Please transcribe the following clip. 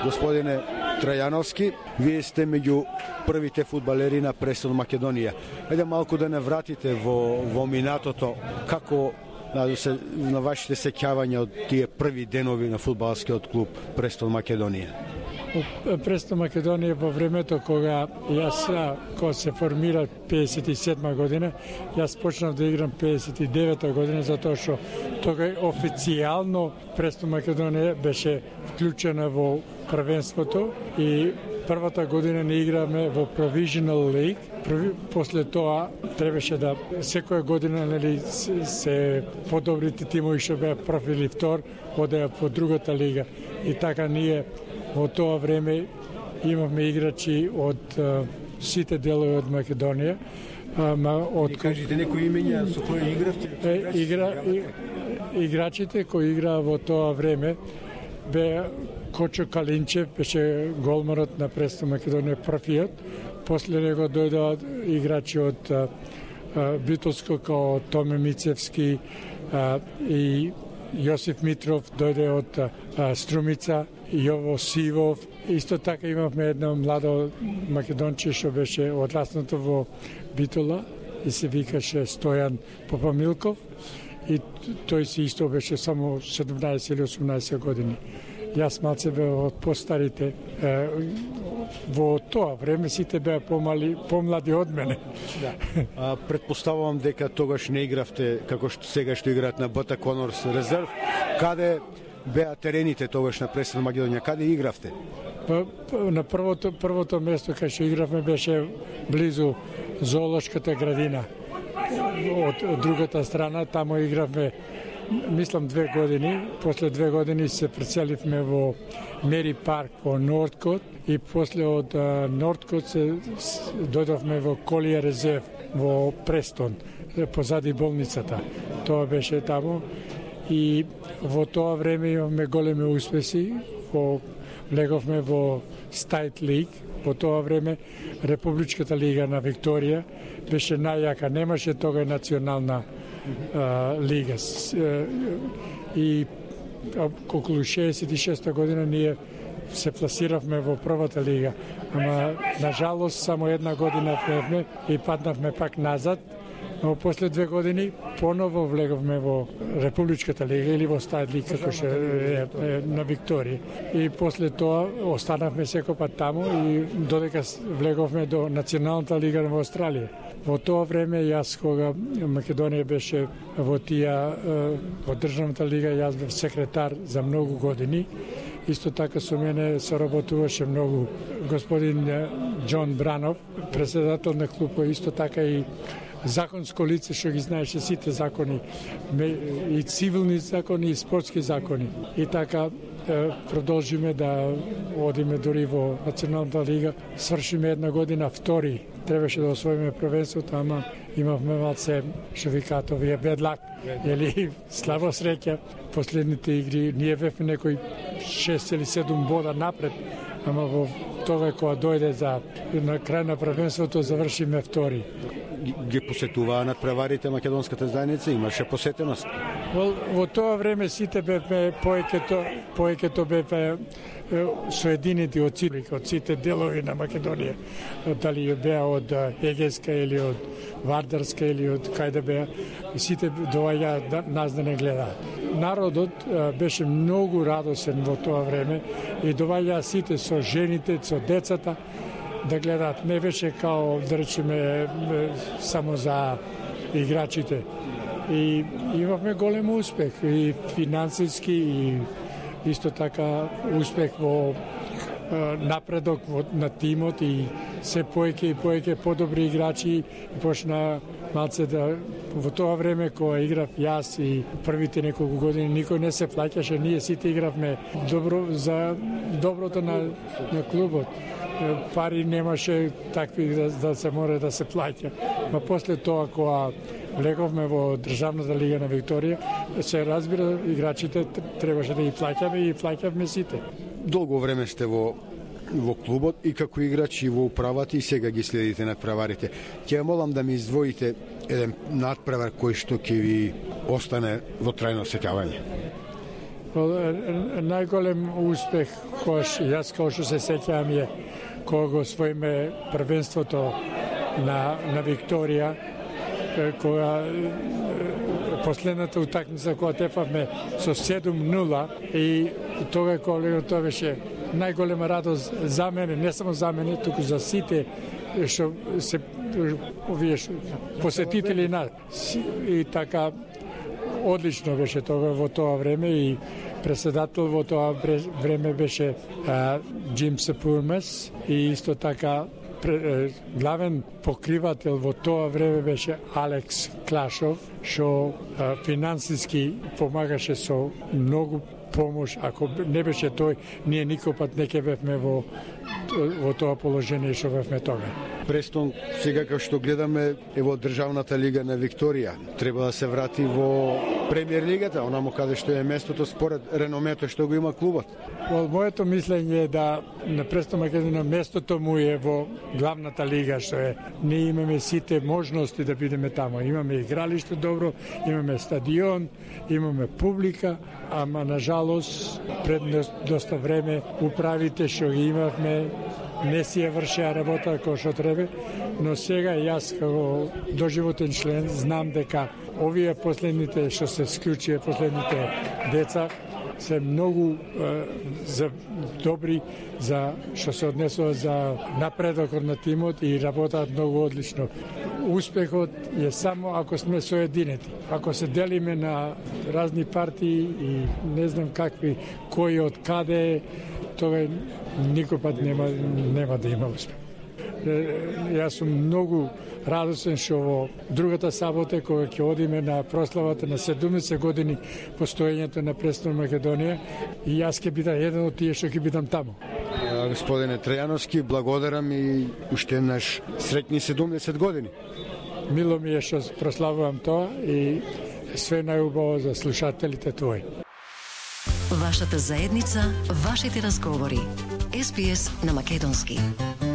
Gospodine Trajanovski, vi ste među prvite fudbaleri na prestolu Makedonije. Ajde малку да не вратите во минатото, како на вашите сеќавања од тие први денови на фудбалскиот клуб Престол Македонија. Престол Македонија во времето кога се формира 57 година, јас почнав да играм 59 година, затоа што тога официјално Престол Македонија беше вклучена во првенството и првата година не играме во Provisional League. После тоа требаше да секоја година се подобрите тимови што беа прв или втор одеа по другата лига. И така ние во тоа време имавме играчи од сите делови од Македонија. Кажете некои имења со кои игравте? Играчите кои играа во тоа време беа Кочо Калинчев, беше голманот на Престол Македонија првиот. После него дојдоа играчи од Битолско, као Томе Мицевски и Јосиф Митров, дојде од Струмица, Јово Сивов. Исто така имавме едно младо македонче што беше одраснато во Битола и се викаше Стојан Попамилков и тој си исто беше само 17 или 18 години. Јас малце беа од постарите. Во тоа време сите беа помлади од мене. Да. Предпоставувам дека тогаш не игравте како што сега што играат на БТ Конорс резерв. Каде беа терените тогаш на Престол Македонија? Каде игравте? На првото место кај што игравме беше близу зоолошката градина. Од другата страна тамо игравме мислам 2 години. После 2 години се преселивме во Мери парк во Нордкот и после од Нордкот се дојдовме во Колија резерв во Престон, позади болницата. Тоа беше тамо и во тоа време имавме големи успеси. Влеговме во Стајт лиг. Во тоа време Републичката лига на Викторија беше најјака, немаше тога национална лига. И околу 66 година ние се пласиравме во првата лига. Ама, нажалост, само една година влевме и паднавме пак назад. Но после 2 години поново влеговме во Републичката лига или во Стајт лиг, како што е на Викторија. И после тоа останавме секој пат таму и додека влеговме до Националната лига во Австралија. Во тоа време јас кога Македонија беше во во државната лига, јас бев секретар за многу години. Исто така со мене соработуваше многу господин Џон Бранов, председател на клубот, исто така и законско лице што ги знаеше сите закони, и цивилни закони и спортски закони. И така продолжиме да одиме дури во Националната лига, свршиме една година втори. Требаше да освоиме првенството, ама имавме малце што викаат овие бедлак, или слабо среќа. Последните игри ние бевме некои 6 или 7 бода напред, ама во тоа кога дојде на крај на првенството завршиме втори. Ги посетуваа надпреварите македонската заедница, имаше посетеност? Во тоа време сите бевме поеќето бевме соединети од сите делови на Македонија. Дали беа од Егејска или од Вардарска или од кајде беа, сите доаѓаа нас да не гледаат. Народот беше многу радосен во тоа време и доаѓаа сите со жените, со децата да гледаат. Не беше као, да речеме, само за играчите. И имавме голем успех и финансиски и исто така успех во напредок на тимот и се поеќе и поеќе подобри играчи и почна малце да во тоа време кога играв јас и првите неколку години никој не се плаќаше, ние сите игравме добро за доброто на клубот. Пари немаше такви да се море да се плаќа. Ма после тоа кога влеговме во Државната лига на Викторија, се разбира играчите требаше да ги плаќаме и плаќавме сите. Долго време сте во клубот и како играч и во управата и сега ги следите надпреварите. Ќе молам да ми издвоите еден надпревар кој што ќе ви остане во трајно сеќавање. Најголем успех кој јас како што се сеќавам е кога го освоиме првенството на Викторија, кога последната утакмица кога тепавме со 7-0 и тога кога тоа беше најголема радост за мене, не само за мене, туку за сите што се овие посетители на и така одлично беше тога во тоа време и председател во тоа време беше Джим Сепурмес и исто така главен покривател во тоа време беше Алекс Клашов, што финансиски помагаше со многу помош. Ако не беше тој, ние никој пат не ќе бевме во тоа положение што бевме тога. Престон, сега како што гледаме е во Државната лига на Викторија. Треба да се врати во Премиер лигата, онамо каде што е местото според реномето што го има клубот. Моето мислење е да на Престон Македонија местото му е во главната лига, што е. Ние имаме сите можности да бидеме тамо. Имаме игралиште добро, имаме стадион, имаме публика, ама на жалост пред доста време управите што ги имавме не си ја вршеа работа како што треба, но сега јас како доживотен член знам дека овие последните што се склучија, последните деца се многу добри за што се однесува за напредокот на тимот и работаат многу одлично. Успехот е само ако сме соединети. Ако се делиме на разни партии и не знам какви, кој од каде, тоа никој пат нема да има успех. Јас сум многу радосен што во другата сабота кога ќе одиме на прославата на 70 години постоењето на Престон Македонија и јас ќе бидам еден од тие што ќе бидам таму. Господине Трајановски, благодарам и уште еднаш среќни 70 години. Мило ми е што прославувам тоа и све најубаво за слушателите твои. Вашата заедница, вашите разговори. SBS на македонски.